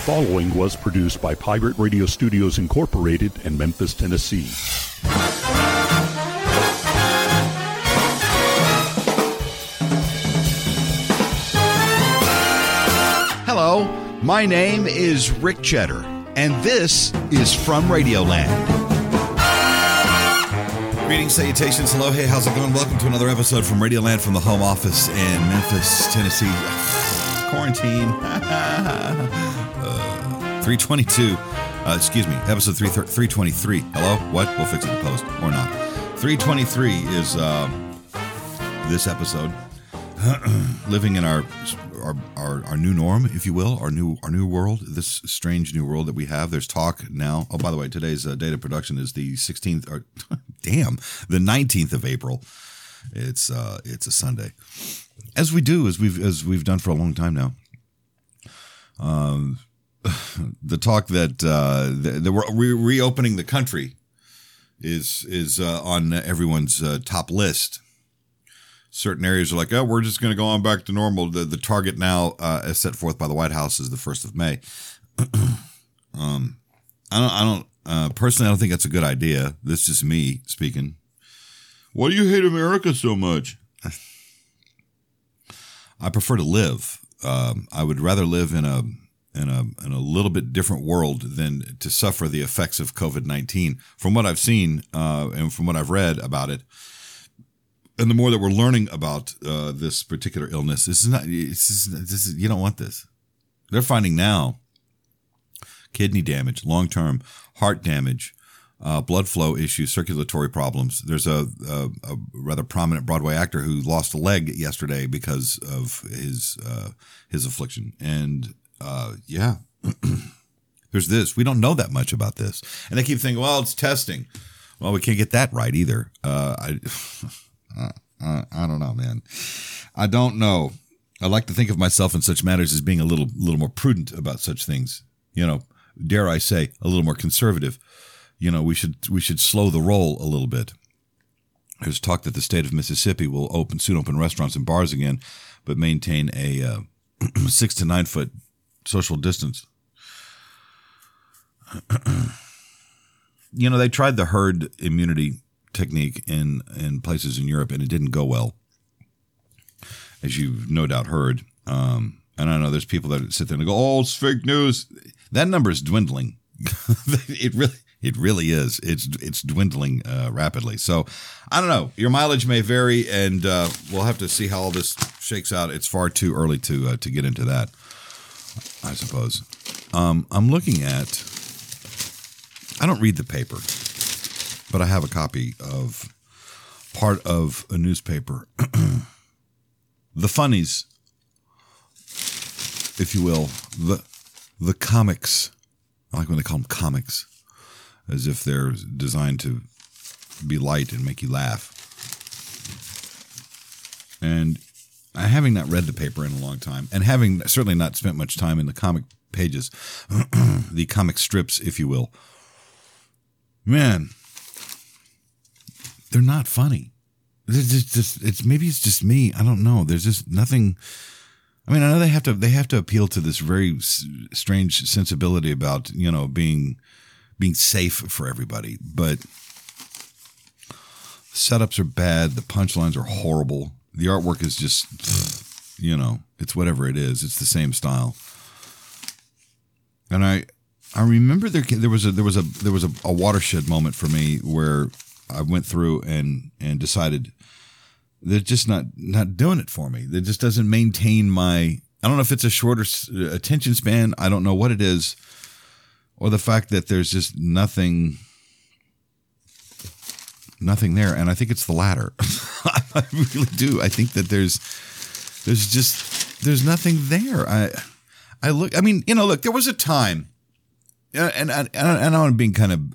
following was produced by Pirate Radio Studios Incorporated in Memphis, Tennessee. Hello, my name is Rick Cheddar, and this is From Radioland. Greetings, salutations, hello, hey, how's it going? Welcome to another episode from Radioland from the home office in Memphis, Tennessee. Quarantine. 322. Episode 323. Hello? What? We'll fix it in the post, or not. 323 is this episode. Living in our new norm, if you will, our new world, this strange new world that we have. There's talk now. Oh, by the way, today's date of production is the 16th, or the 19th of April. It's a Sunday, as we've done for a long time now. The talk that we're reopening the country is on everyone's top list. Certain areas are like, oh, we're just going to go on back to normal. The target now, as set forth by the White House, is the 1st of May. Personally, I don't think that's a good idea. This is just me speaking. Why do you hate America so much? I prefer to live. I would rather live in a little bit different world than to suffer the effects of COVID-19. From what I've seen and from what I've read about it, and the more that we're learning about this particular illness, you don't want this. They're finding now kidney damage, long-term heart damage, blood flow issues, circulatory problems. There's a rather prominent Broadway actor who lost a leg yesterday because of his affliction. And there's this. We don't know that much about this. And they keep thinking, well, it's testing. Well, we can't get that right either. I don't know, man. I don't know. I like to think of myself in such matters as being a little more prudent about such things. You know, dare I say, a little more conservative. You know, we should slow the roll a little bit. There's talk that the state of Mississippi will soon open restaurants and bars again, but maintain a 6 to 9 foot social distance. You know, they tried the herd immunity technique in places in Europe, and it didn't go well, as you've no doubt heard. And I know there's people that sit there and go, "Oh, it's fake news." That number is dwindling. It really is. It's dwindling rapidly. So I don't know. Your mileage may vary, and we'll have to see how all this shakes out. It's far too early to get into that, I suppose. I'm looking at. I don't read the paper, but I have a copy of part of a newspaper. The funnies, if you will, the comics. I like when they call them comics, as if they're designed to be light and make you laugh. And having not read the paper in a long time, and having certainly not spent much time in the comic pages, the comic strips, if you will, man, they're not funny. Maybe it's just me. I don't know. There's just nothing. I mean, I know they have to appeal to this very strange sensibility about, you know, being safe for everybody, but setups are bad. The punchlines are horrible. The artwork is just, you know, it's whatever it is. It's the same style. And I remember there was a watershed moment for me where I went through and decided they're just not doing it for me. It just doesn't maintain my. I don't know if it's a shorter attention span. I don't know what it is, or the fact that there's just nothing there. And I think it's the latter. I really do. I think that there's nothing there. I look. I mean, you know, look. There was a time. And I'm being kind of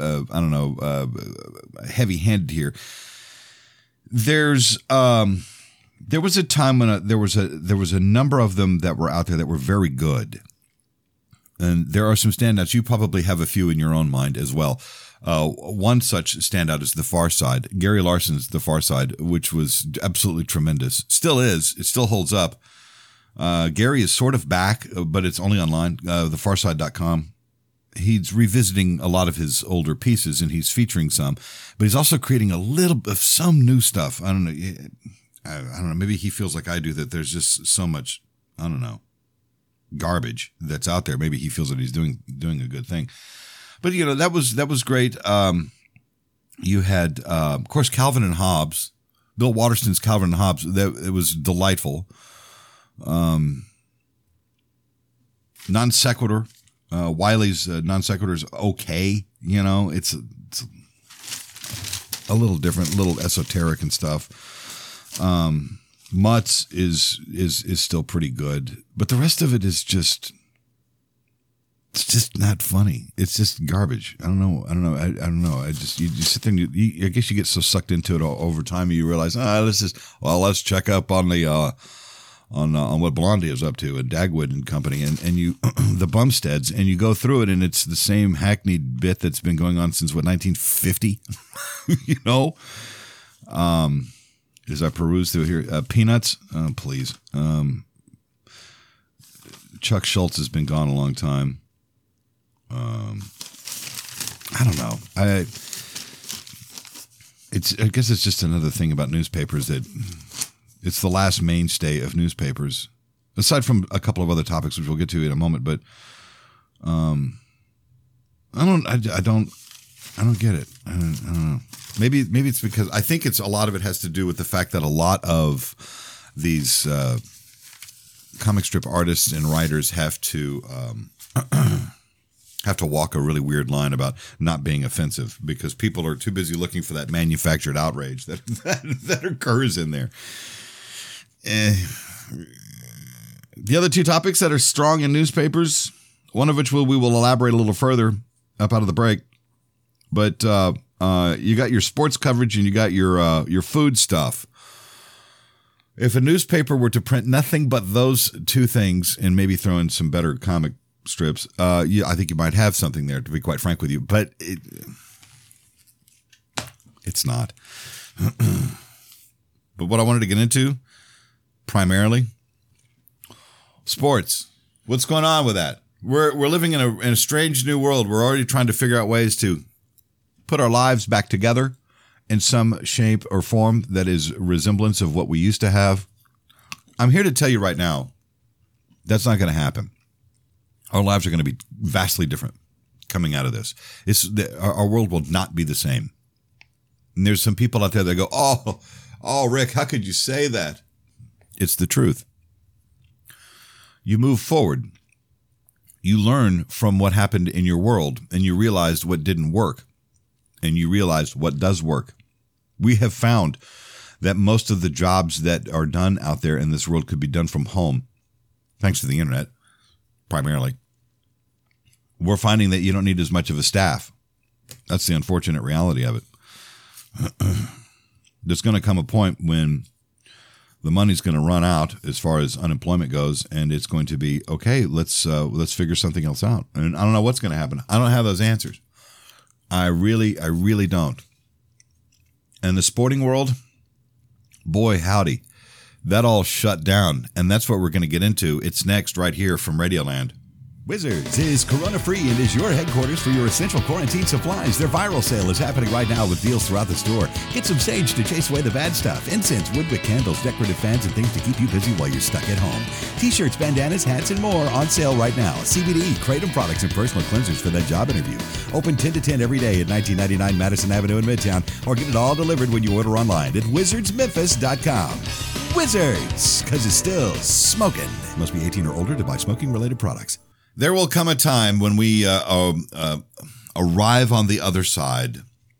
heavy-handed here. There was a time when there was a number of them that were out there that were very good, and there are some standouts. You probably have a few in your own mind as well. One such standout is The Far Side. Gary Larson's The Far Side, which was absolutely tremendous. Still is. It still holds up. Gary is sort of back, but it's only online, thefarside.com. He's revisiting a lot of his older pieces, and he's featuring some, but he's also creating a little of some new stuff. I don't know. Maybe he feels like I do, that there's just so much, I don't know, garbage that's out there. Maybe he feels that he's doing a good thing. But, that was great. You had, of course, Calvin and Hobbes, Bill Waterston's Calvin and Hobbes. It was delightful. Non sequitur. Wiley's non sequitur is okay. It's a little different, a little esoteric and stuff. Mutt's is still pretty good, but the rest of it is it's just not funny. It's just garbage. I don't know. I just, you sit there and I guess you get so sucked into it over time, you realize, let's check up on the, on what Blondie is up to and Dagwood and company and you, the Bumsteads, and you go through it and it's the same hackneyed bit that's been going on since 1950, as I peruse through here, Peanuts, please. Chuck Schultz has been gone a long time. I don't know. I guess it's just another thing about newspapers that it's the last mainstay of newspapers, aside from a couple of other topics, which we'll get to in a moment. But I don't get it. I don't know. Maybe it's because I think a lot of it has to do with the fact that a lot of these comic strip artists and writers have to walk a really weird line about not being offensive because people are too busy looking for that manufactured outrage that occurs in there. The other two topics that are strong in newspapers, one of which we will elaborate a little further up out of the break, but you got your sports coverage and you got your food stuff. If a newspaper were to print nothing but those two things and maybe throw in some better comic strips, I think you might have something there, to be quite frank with you, but it's not. But what I wanted to get into primarily, sports. What's going on with that? We're living in a strange new world. We're already trying to figure out ways to put our lives back together in some shape or form that is resemblance of what we used to have. I'm here to tell you right now, that's not going to happen. Our lives are going to be vastly different coming out of this. Our world will not be the same. And there's some people out there that go, oh, Rick, how could you say that? It's the truth. You move forward. You learn from what happened in your world, and you realized what didn't work, and you realized what does work. We have found that most of the jobs that are done out there in this world could be done from home, thanks to the internet, primarily. We're finding that you don't need as much of a staff. That's the unfortunate reality of it. There's going to come a point when the money's going to run out as far as unemployment goes, and it's going to be, okay, let's figure something else out. And I don't know what's going to happen. I don't have those answers. I really don't. And the sporting world, boy, howdy, that all shut down. And that's what we're going to get into. It's next right here from Radioland. Wizards is corona-free and is your headquarters for your essential quarantine supplies. Their viral sale is happening right now with deals throughout the store. Get some sage to chase away the bad stuff, incense, woodwick candles, decorative fans, and things to keep you busy while you're stuck at home. T-shirts, bandanas, hats, and more on sale right now. CBD, Kratom products, and personal cleansers for that job interview. Open 10 to 10 every day at 1999 Madison Avenue in Midtown, or get it all delivered when you order online at wizardsmemphis.com. Wizards, because it's still smoking. Must be 18 or older to buy smoking-related products. There will come a time when we arrive on the other side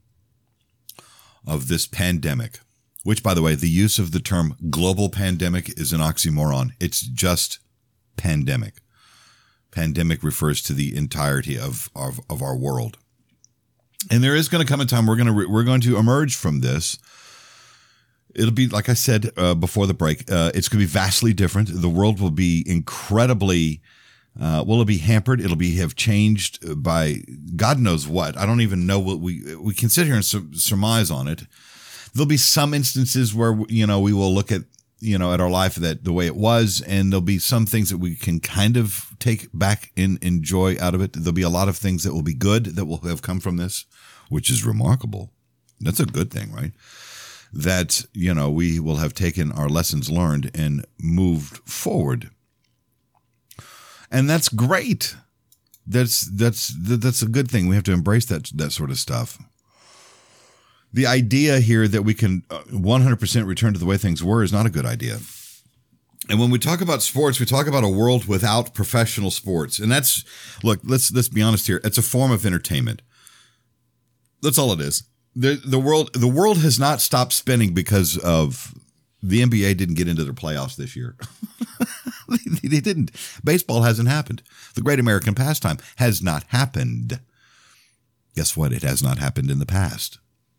of this pandemic, which, by the way, the use of the term global pandemic is an oxymoron. It's just pandemic. Pandemic refers to the entirety of our world. And there is going to come a time we're going to emerge from this. It'll be, like I said before the break, it's going to be vastly different. The world will be incredibly... it'll be hampered. It'll have changed by God knows what. I don't even know what we can sit here and surmise on it. There'll be some instances where, we will look at, at our life that the way it was, and there'll be some things that we can kind of take back and enjoy out of it. There'll be a lot of things that will be good that will have come from this, which is remarkable. That's a good thing, right? That, we will have taken our lessons learned and moved forward. And that's great. That's a good thing. We have to embrace that sort of stuff. The idea here that we can 100% return to the way things were is not a good idea. And when we talk about sports, we talk about a world without professional sports. And let's be honest here. It's a form of entertainment. That's all it is. The world has not stopped spinning because of the NBA didn't get into their playoffs this year. They didn't. Baseball hasn't happened. The great American pastime has not happened. Guess what? It has not happened in the past.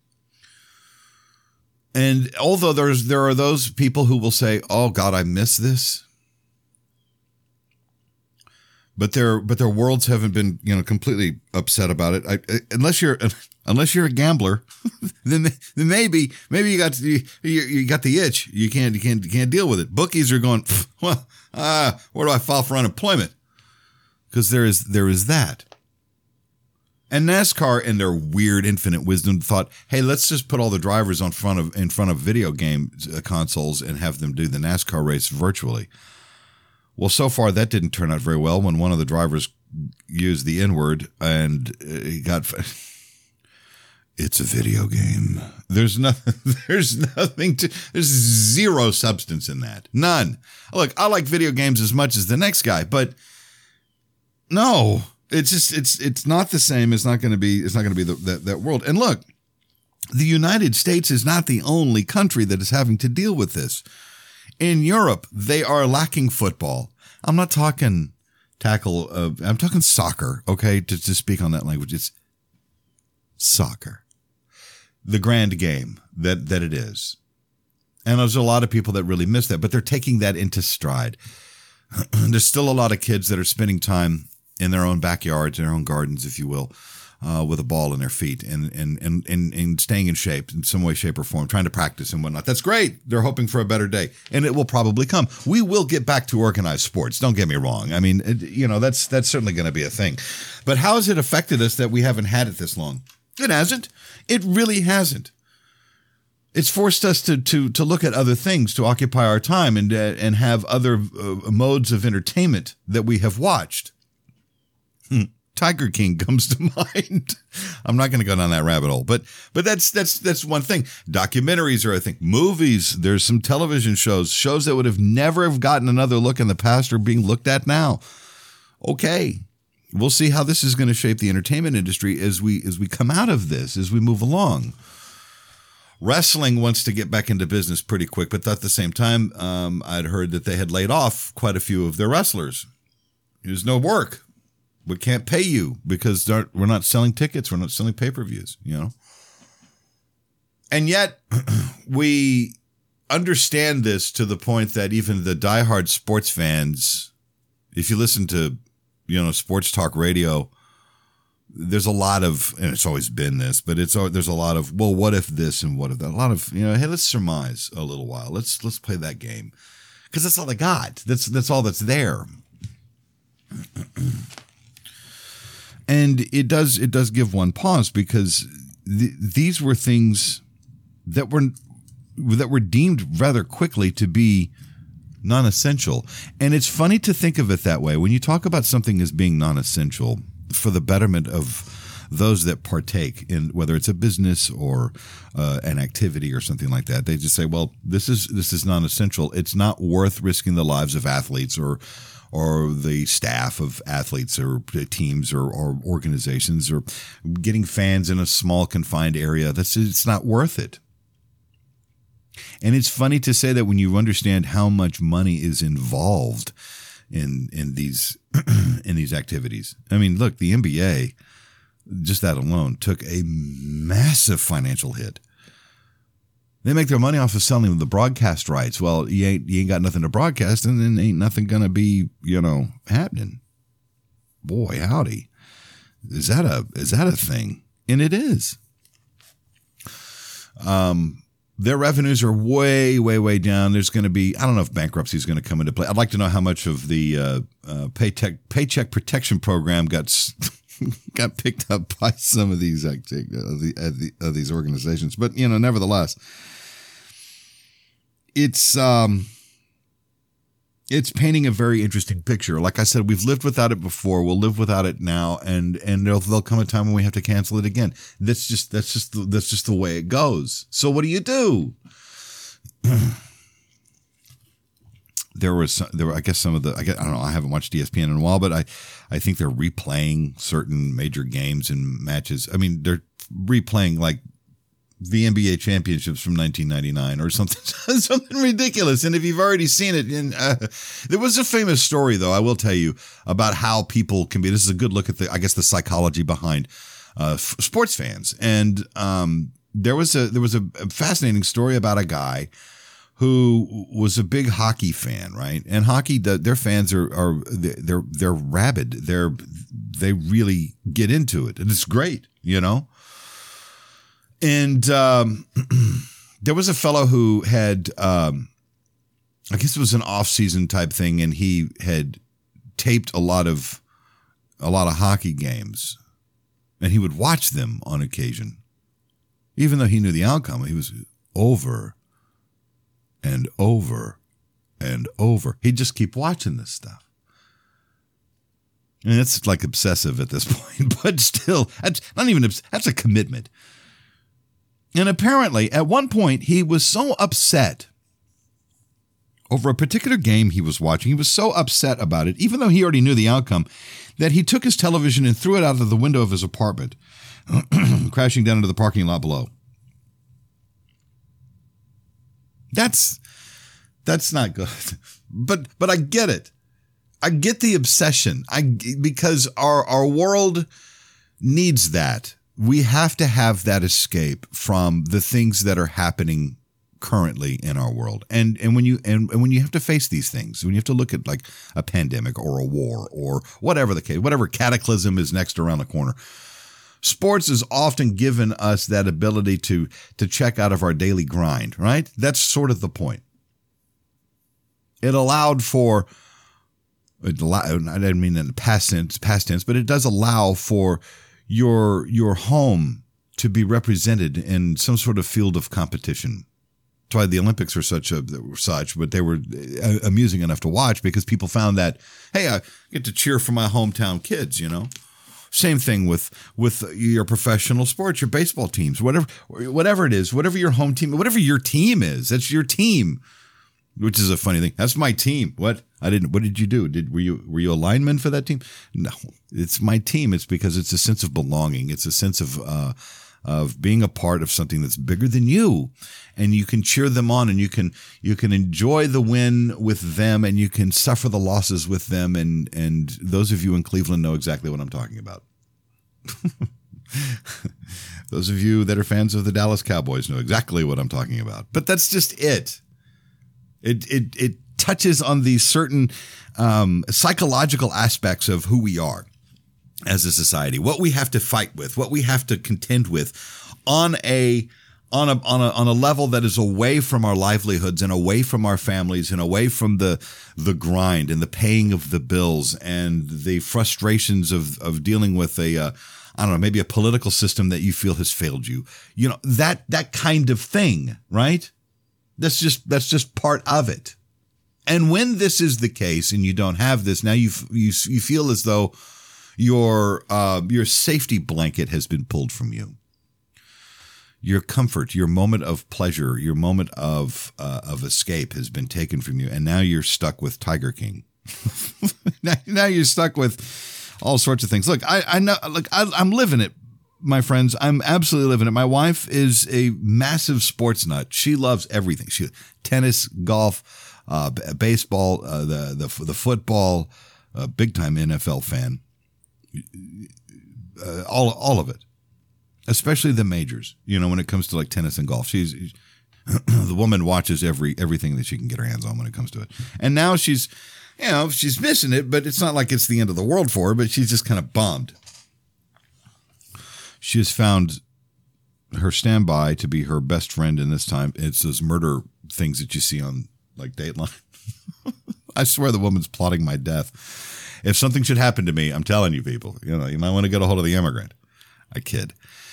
And although there are those people who will say, "Oh God, I miss this," but their worlds haven't been completely upset about it. Unless you're a gambler, then maybe you got the itch. You can't deal with it. Bookies are going, well, where do I file for unemployment? Because there is that. And NASCAR, in their weird infinite wisdom, thought, hey, let's just put all the drivers in front of video game consoles and have them do the NASCAR race virtually. Well, so far that didn't turn out very well when one of the drivers used the N-word and he got... It's a video game. There's zero substance in that. None. Look, I like video games as much as the next guy, but no. It's not the same. It's not going to be that world. And look, the United States is not the only country that is having to deal with this. In Europe, they are lacking football. I'm not talking tackle. I'm talking soccer. Okay, to speak on that language, it's soccer, the grand game that it is. And there's a lot of people that really miss that, but they're taking that into stride. There's still a lot of kids that are spending time in their own backyards, in their own gardens, if you will, with a ball in their feet and staying in shape in some way, shape, or form, trying to practice and whatnot. That's great. They're hoping for a better day, and it will probably come. We will get back to organized sports. Don't get me wrong. I mean, that's certainly going to be a thing. But how has it affected us that we haven't had it this long? It hasn't. It really hasn't. It's forced us to look at other things, to occupy our time and have other modes of entertainment that we have watched. Tiger King comes to mind. I'm not going to go down that rabbit hole, but that's one thing. Documentaries are, I think, movies. There's some television shows that would have never have gotten another look in the past are being looked at now. Okay, we'll see how this is going to shape the entertainment industry as we come out of this, as we move along. Wrestling wants to get back into business pretty quick, but at the same time, I'd heard that they had laid off quite a few of their wrestlers. There's no work. We can't pay you because we're not selling tickets. We're not selling pay-per-views, And yet we understand this to the point that even the diehard sports fans, if you listen to, sports talk radio, there's a lot of, and it's always been this, but there's a lot of, well, what if this and what if that? A lot of, hey, let's surmise a little while. Let's play that game because that's all they got. That's all that's there. And it does give one pause because these were things that were deemed rather quickly to be non-essential. And it's funny to think of it that way. When you talk about something as being non-essential for the betterment of those that partake in, whether it's a business or an activity or something like that, they just say, well, this is non-essential. It's not worth risking the lives of athletes or the staff of athletes or teams or organizations or getting fans in a small confined area. It's not worth it. And it's funny to say that when you understand how much money is involved in these in these activities. I mean, look, the NBA, just that alone, took a massive financial hit. They make their money off of selling the broadcast rights. Well, you ain't got nothing to broadcast, and then ain't nothing gonna be, happening. Boy, howdy. Is that a thing? And it is. Their revenues are way, way, way down. There's going to be, I don't know if bankruptcy is going to come into play. I'd like to know how much of the paycheck protection program got picked up by some of these these organizations. But, nevertheless, it's painting a very interesting picture. Like I said, we've lived without it before. We'll live without it now, and there'll come a time when we have to cancel it again. That's just the way it goes. So what do you do? I guess some of the, I don't know, I haven't watched ESPN in a while, but I think they're replaying certain major games and matches. I mean, they're replaying like the NBA championships from 1999 or something ridiculous. And if you've already seen it, there was a famous story, though, I will tell you, about how people can be. This is a good look at the psychology behind sports fans. And there was a fascinating story about a guy who was a big hockey fan, right? And hockey, their fans they're rabid. They really get into it, and it's great, And there was a fellow who had, I guess it was an off-season type thing, and he had taped a lot of hockey games, and he would watch them on occasion, even though he knew the outcome. He was over and over and over. He'd just keep watching this stuff. And it's like obsessive at this point, but still, that's a commitment. And apparently, at one point, he was so upset over a particular game he was watching. He was so upset about it, even though he already knew the outcome, that he took his television and threw it out of the window of his apartment, crashing down into the parking lot below. That's not good. But I get it. I get the obsession. Because our world needs that. We have to have that escape from the things that are happening currently in our world. And when you have to face these things, when you have to look at like a pandemic or a war or whatever the case, whatever cataclysm is next around the corner, sports has often given us that ability to check out of our daily grind, right? That's sort of the point. It allowed for, I didn't mean in the past tense, but it does allow for your home to be represented in some sort of field of competition. That's why the Olympics are such, but they were amusing enough to watch because people found that, hey, I get to cheer for my hometown kids, Same thing with your professional sports, your baseball teams, whatever it is, whatever your home team, whatever your team is, that's your team, which is a funny thing. That's my team. What did you do? Were you a lineman for that team? No, it's my team. It's because it's a sense of belonging. It's a sense of being a part of something that's bigger than you, and you can cheer them on, and you can enjoy the win with them, and you can suffer the losses with them. And those of you in Cleveland know exactly what I'm talking about. Those of you that are fans of the Dallas Cowboys know exactly what I'm talking about. But that's just it. It touches on these certain psychological aspects of who we are as a society, what we have to fight with, what we have to contend with on a level that is away from our livelihoods and away from our families and away from the grind and the paying of the bills and the frustrations of dealing with maybe a political system that you feel has failed you. That kind of thing, right? That's just part of it. And when this is the case and you don't have this, now you feel as though your safety blanket has been pulled from you. Your comfort, your moment of pleasure, your moment of escape has been taken from you, and now you're stuck with Tiger King. now you're stuck with all sorts of things. Look, I know. Look, I'm living it, my friends. I'm absolutely living it. My wife is a massive sports nut. She loves everything. Tennis, golf, baseball, the football, big time NFL fan. All of it, especially the majors. When it comes to like tennis and golf, she's the woman watches everything that she can get her hands on when it comes to it. And now she's missing it, but it's not like it's the end of the world for her. But she's just kind of bummed. She has found her standby to be her best friend in this time. It's those murder things that you see on like Dateline. I swear the woman's plotting my death. If something should happen to me, I'm telling you people, you might want to get a hold of the immigrant. I kid.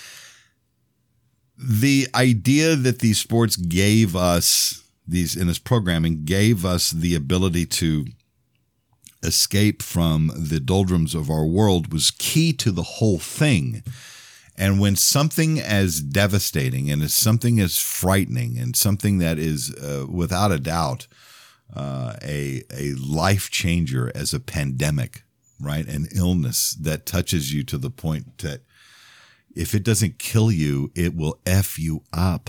The idea that these sports gave us in this programming gave us the ability to escape from the doldrums of our world was key to the whole thing. And when something as devastating and as something as frightening and something that is without a doubt a life changer as a pandemic, right? An illness that touches you to the point that if it doesn't kill you, it will F you up.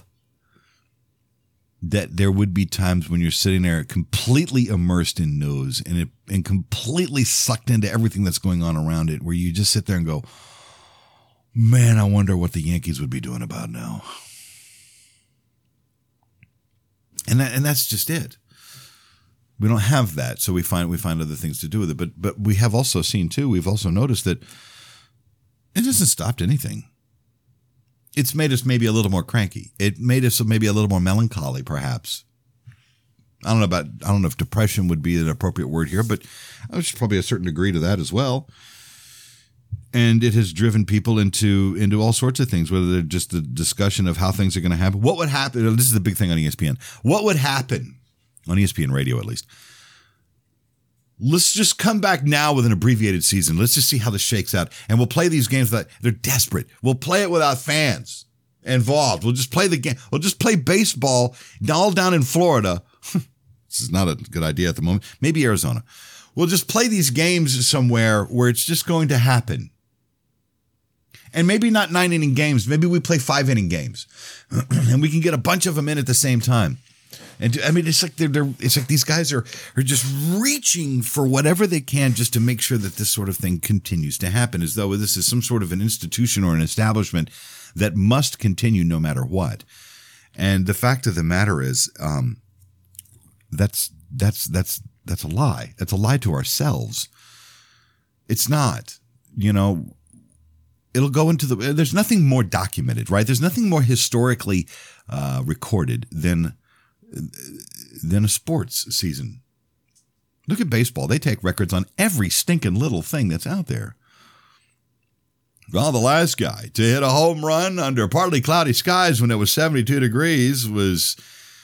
That there would be times when you're sitting there completely immersed in news and completely sucked into everything that's going on around it, where you just sit there and go, man, I wonder what the Yankees would be doing about now. And that's just it. We don't have that, so we find other things to do with it. But we have also seen too. We've also noticed that it hasn't stopped anything. It's made us maybe a little more cranky. It made us maybe a little more melancholy, perhaps. I don't know if depression would be an appropriate word here, but there's probably a certain degree to that as well. And it has driven people into all sorts of things, whether they're just the discussion of how things are going to happen. What would happen? This is the big thing on ESPN. What would happen on ESPN radio, at least? Let's just come back now with an abbreviated season. Let's just see how this shakes out. And we'll play these games they're desperate. We'll play it without fans involved. We'll just play the game. We'll just play baseball all down in Florida. This is not a good idea at the moment. Maybe Arizona. We'll just play these games somewhere where it's just going to happen. And maybe not 9-inning games. Maybe we play 5-inning games. And we can get a bunch of them in at the same time. And I mean, it's like it's like these guys are just reaching for whatever they can just to make sure that this sort of thing continues to happen, as though this is some sort of an institution or an establishment that must continue no matter what. And the fact of the matter is, that's a lie. That's a lie to ourselves. It's not, it'll go into there's nothing more documented, right? There's nothing more historically recorded than a sports season. Look at baseball. They take records on every stinking little thing that's out there. Well, the last guy to hit a home run under partly cloudy skies when it was 72 degrees was...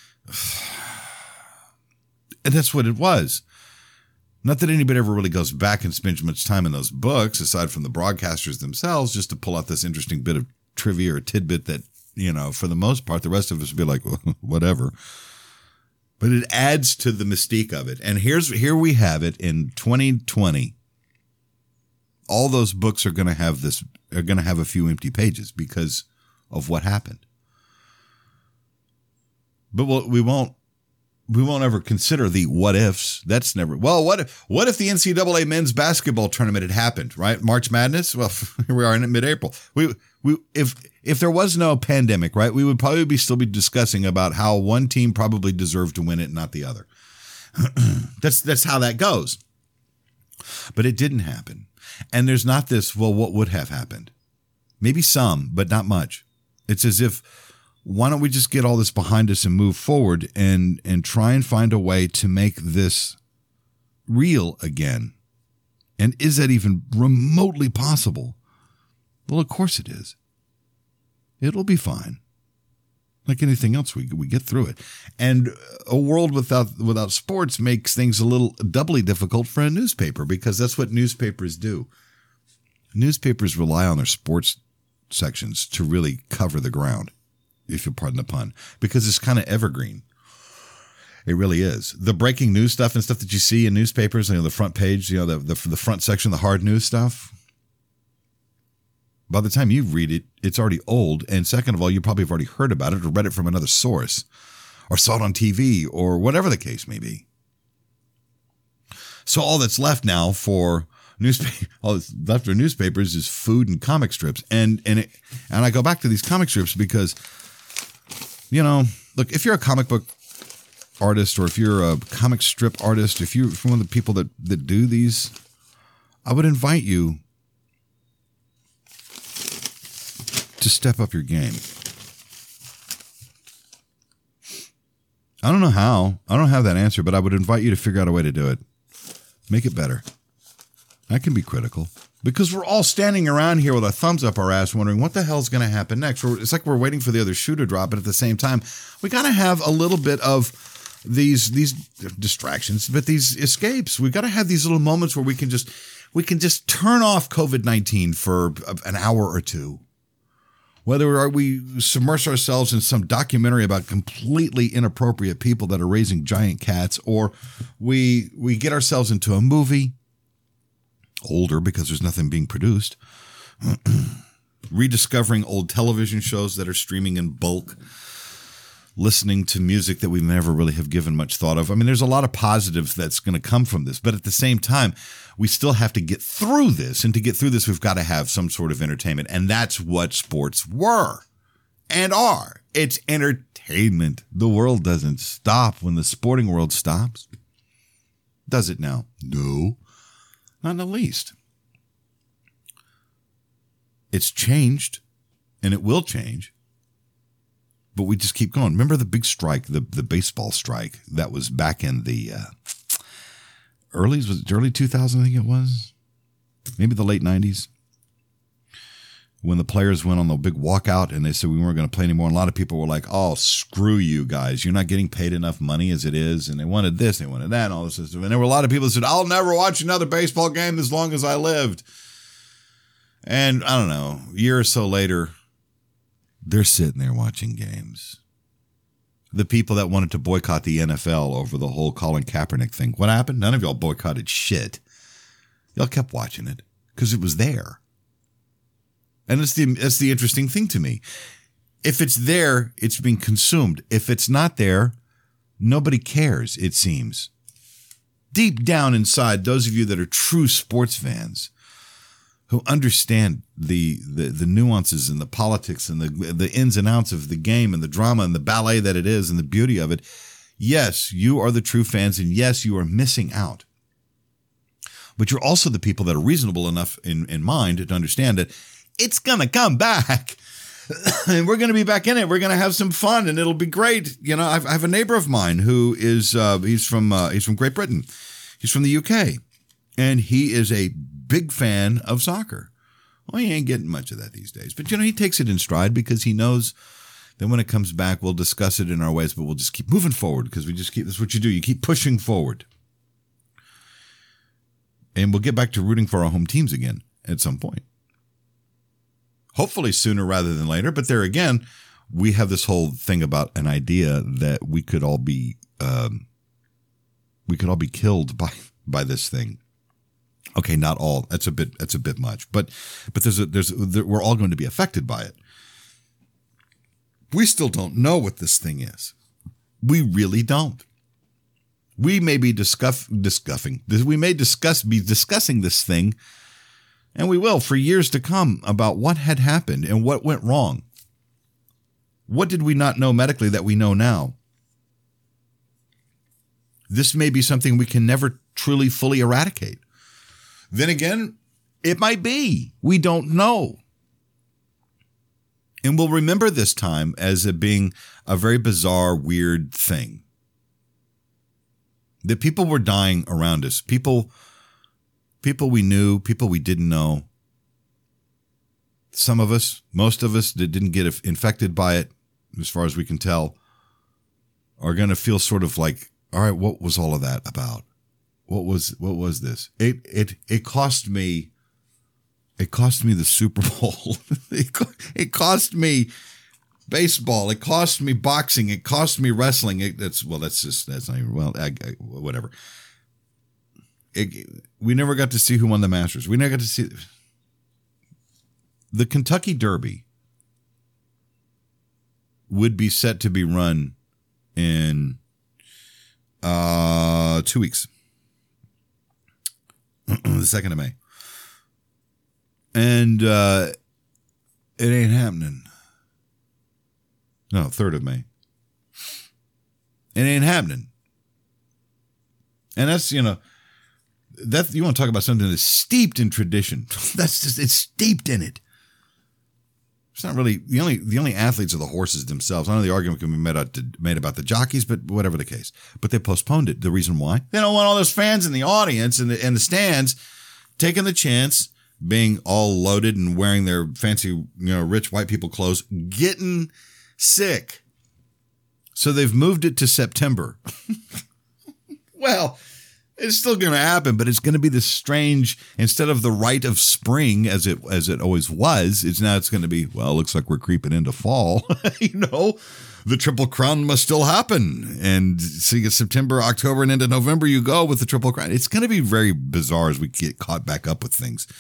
And that's what it was. Not that anybody ever really goes back and spends much time in those books, aside from the broadcasters themselves, just to pull out this interesting bit of trivia or tidbit that, for the most part, the rest of us would be like, whatever. But it adds to the mystique of it. And here we have it in 2020. All those books are going to have a few empty pages because of what happened. But we won't ever consider the what ifs. That's never. Well, what if the NCAA men's basketball tournament had happened, right? March Madness. Well, here we are in mid-April. If there was no pandemic, right, we would probably still be discussing about how one team probably deserved to win it, and not the other. That's how that goes. But it didn't happen, and there's not this. Well, what would have happened? Maybe some, but not much. It's as if, why don't we just get all this behind us and move forward and try and find a way to make this real again? And is that even remotely possible? Well, of course it is. It'll be fine. Like anything else, we get through it. And a world without sports makes things a little doubly difficult for a newspaper, because that's what newspapers do. Newspapers rely on their sports sections to really cover the ground, if you'll pardon the pun, because it's kind of evergreen. It really is. The breaking news stuff and stuff that you see in newspapers, the front page, the front section, the hard news stuff. By the time you read it, it's already old. And second of all, you probably have already heard about it or read it from another source or saw it on TV or whatever the case may be. So all that's left now for newspapers is food and comic strips. And I go back to these comic strips because, look, if you're a comic book artist or if you're a comic strip artist, if you're one of the people that do these, I would invite you to step up your game. I don't know how. I don't have that answer, but I would invite you to figure out a way to do it. Make it better. I can be critical because we're all standing around here with our thumbs up our ass wondering what the hell's going to happen next. It's like we're waiting for the other shoe to drop, but at the same time, we got to have a little bit of these distractions, but these escapes. We got to have these little moments where we can just turn off COVID-19 for an hour or two. Whether we submerge ourselves in some documentary about completely inappropriate people that are raising giant cats, or we get ourselves into a movie, older because there's nothing being produced, rediscovering old television shows that are streaming in bulk, listening to music that we never really have given much thought of. I mean, there's a lot of positives that's going to come from this, but at the same time, we still have to get through this. And to get through this, we've got to have some sort of entertainment. And that's what sports were and are. It's entertainment. The world doesn't stop when the sporting world stops. Does it now? No, not in the least. It's changed, and it will change. But we just keep going. Remember the big strike, the baseball strike that was back in the early 2000s, I think it was? Maybe the late 90s? When the players went on the big walkout and they said we weren't going to play anymore. And a lot of people were like, oh, screw you guys. You're not getting paid enough money as it is. And they wanted this, they wanted that, and all this stuff. And there were a lot of people that said, I'll never watch another baseball game as long as I lived. And I don't know, a year or so later, they're sitting there watching games. The people that wanted to boycott the NFL over the whole Colin Kaepernick thing. What happened? None of y'all boycotted shit. Y'all kept watching it because it was there. And it's the interesting thing to me. If it's there, it's being consumed. If it's not there, nobody cares, it seems. Deep down inside, those of you that are true sports fans, who understand the nuances and the politics and the ins and outs of the game and the drama and the ballet that it is and the beauty of it, yes, you are the true fans, and yes, you are missing out. But you're also the people that are reasonable enough in mind to understand that it's going to come back. And we're going to be back in it. We're going to have some fun, and it'll be great. You know, I have a neighbor of mine who is he's from Great Britain. He's from the UK, and he is a big fan of soccer. Well, he ain't getting much of that these days, but he takes it in stride because he knows that when it comes back, we'll discuss it in our ways, but we'll just keep moving forward because that's what you do. You keep pushing forward, and we'll get back to rooting for our home teams again at some point. Hopefully sooner rather than later. But there again, we have this whole thing about an idea that we could all be killed by this thing. Okay, not all. That's a bit much. But we're all going to be affected by it. We still don't know what this thing is. We really don't. We may be discussing this thing. And we will for years to come about what had happened and what went wrong. What did we not know medically that we know now? This may be something we can never truly fully eradicate. Then again, it might be. We don't know. And we'll remember this time as it being a very bizarre, weird thing. That people were dying around us. People we knew, people we didn't know. Some of us, most of us that didn't get infected by it, as far as we can tell, are going to feel sort of like, all right, what was all of that about? What was this? It cost me the Super Bowl. It cost me baseball. It cost me boxing. It cost me wrestling. That's not even, whatever. We never got to see who won the Masters. We never got to see the Kentucky Derby would be set to be run in 2 weeks, the 2nd of May, and it ain't happening. No, 3rd of May. It ain't happening, and that's that you want to talk about something that's steeped in tradition. It's steeped in it. It's not really the only athletes are the horses themselves. I know the argument can be made about the jockeys, but whatever the case. But they postponed it. The reason why? They don't want all those fans in the audience and the stands taking the chance, being all loaded and wearing their fancy, rich white people clothes, getting sick. So they've moved it to September. Well, it's still going to happen, but it's going to be this strange, instead of the rite of spring as it always was, it's going to be, well, looks like we're creeping into fall. The Triple Crown must still happen. And so you get September, October, and into November you go with the Triple Crown. It's going to be very bizarre as we get caught back up with things.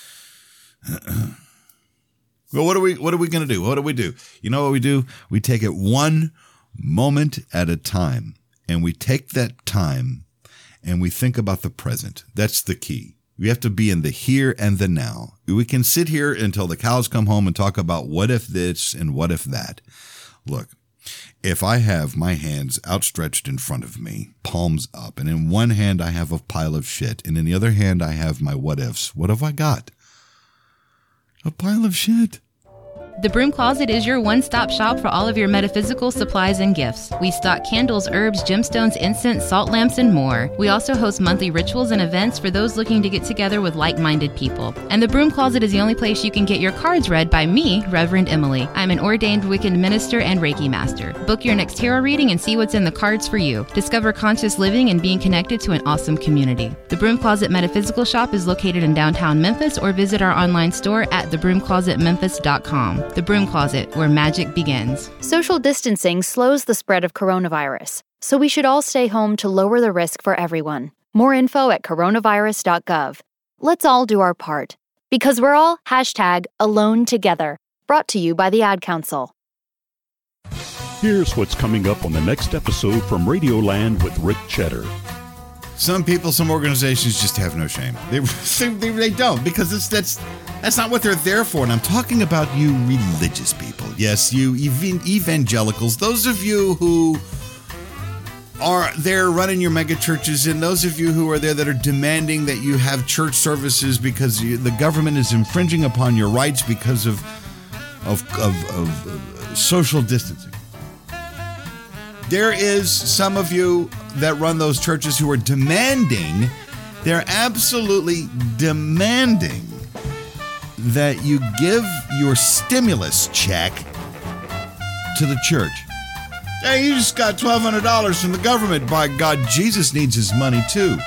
Well, what are we going to do? What do we do? You know what we do? We take it one moment at a time, and we take that time and we think about the present. That's the key. We have to be in the here and the now. We can sit here until the cows come home and talk about what if this and what if that. Look, if I have my hands outstretched in front of me, palms up, and in one hand I have a pile of shit, and in the other hand I have my what ifs, what have I got? A pile of shit. The Broom Closet is your one-stop shop for all of your metaphysical supplies and gifts. We stock candles, herbs, gemstones, incense, salt lamps, and more. We also host monthly rituals and events for those looking to get together with like-minded people. And the Broom Closet is the only place you can get your cards read by me, Reverend Emily. I'm an ordained Wiccan minister and Reiki master. Book your next tarot reading and see what's in the cards for you. Discover conscious living and being connected to an awesome community. The Broom Closet Metaphysical Shop is located in downtown Memphis, or visit our online store at thebroomclosetmemphis.com. The Broom Closet, where magic begins. Social distancing slows the spread of coronavirus, so we should all stay home to lower the risk for everyone. More info at coronavirus.gov. Let's all do our part, because we're all #alone together. Brought to you by the Ad Council. Here's what's coming up on the next episode from Radioland with Rick Cheddar. Some people, some organizations just have no shame. They don't, because that's not what they're there for. And I'm talking about you religious people. Yes, you evangelicals, those of you who are there running your mega churches, and those of you who are there that are demanding that you have church services because the government is infringing upon your rights because of social distancing. There is some of you that run those churches who are demanding, they're absolutely demanding that you give your stimulus check to the church. Hey, you just got $1,200 from the government. By God, Jesus needs his money too.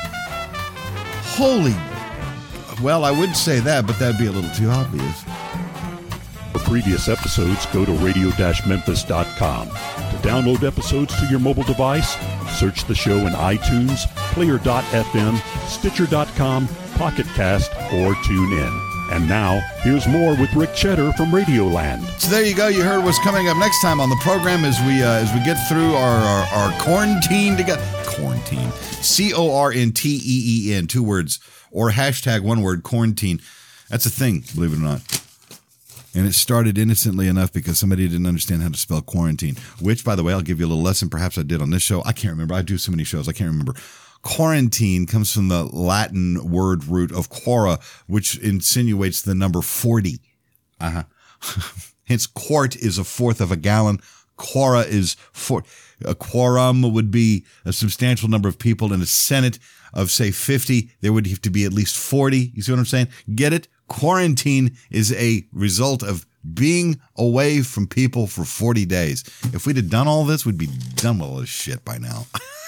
Well, I would say that, but that'd be a little too obvious. For previous episodes, go to radio-memphis.com. To download episodes to your mobile device, search the show in iTunes, Player.fm, Stitcher.com, Pocket Cast, or TuneIn. And now, here's more with Rick Cheddar from Radioland. So there you go. You heard what's coming up next time on the program as we get through our quarantine together. Quarantine. CORNTEEN, 2 words, or #1 word, quarantine. That's a thing, believe it or not. And it started innocently enough because somebody didn't understand how to spell quarantine, which, by the way, I'll give you a little lesson. Perhaps I did on this show. I can't remember. I do so many shows. I can't remember. Quarantine comes from the Latin word root of quora, which insinuates the number 40. Hence, quart is a fourth of a gallon. Quora is a quorum would be a substantial number of people in a Senate of, say, 50. There would have to be at least 40. You see what I'm saying? Get it? Quarantine is a result of being away from people for 40 days. If we'd have done all this, we'd be done with all this shit by now.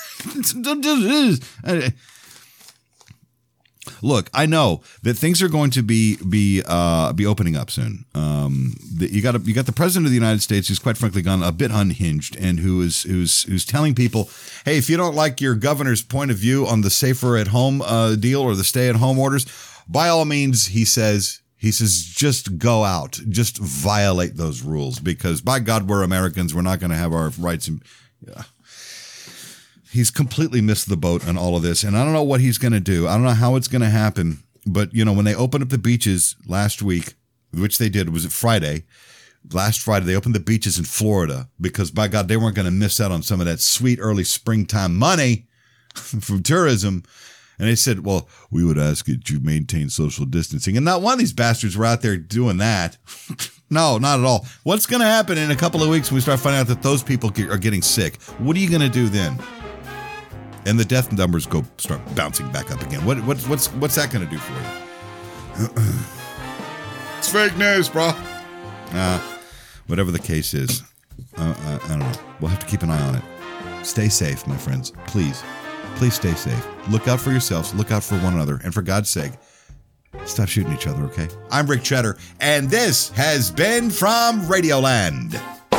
Look, I know that things are going to be opening up soon. You got the president of the United States, who's quite frankly gone a bit unhinged, and who's telling people, hey, if you don't like your governor's point of view on the safer at home deal or the stay at home orders, by all means, he says, just go out, just violate those rules, because by God, we're Americans. We're not going to have our rights. He's completely missed the boat on all of this, and I don't know what he's going to do. I don't know how it's going to happen, but when they opened up the beaches last week, which they did, was it Friday? Last Friday, they opened the beaches in Florida because, by God, they weren't going to miss out on some of that sweet early springtime money from tourism. And they said, well, we would ask that you maintain social distancing. And not one of these bastards were out there doing that. No, not at all. What's going to happen in a couple of weeks when we start finding out that those people are getting sick? What are you going to do then? And the death numbers start bouncing back up again. What's that going to do for you? It's fake news, bro. Whatever the case is, I don't know. We'll have to keep an eye on it. Stay safe, my friends. Please stay safe. Look out for yourselves. Look out for one another. And for God's sake, stop shooting each other, okay? I'm Rick Cheddar, and this has been From Radioland.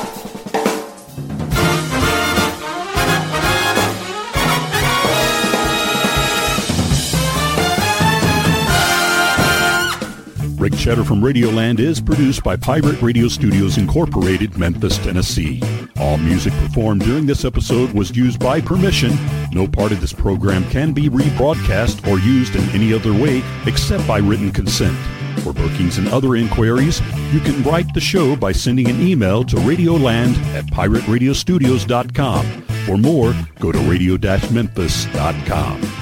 Rick Cheddar from Radioland is produced by Pirate Radio Studios Incorporated, Memphis, Tennessee. All music performed during this episode was used by permission. No part of this program can be rebroadcast or used in any other way except by written consent. For bookings and other inquiries, you can write the show by sending an email to radioland@pirateradiostudios.com. For more, go to radio-memphis.com.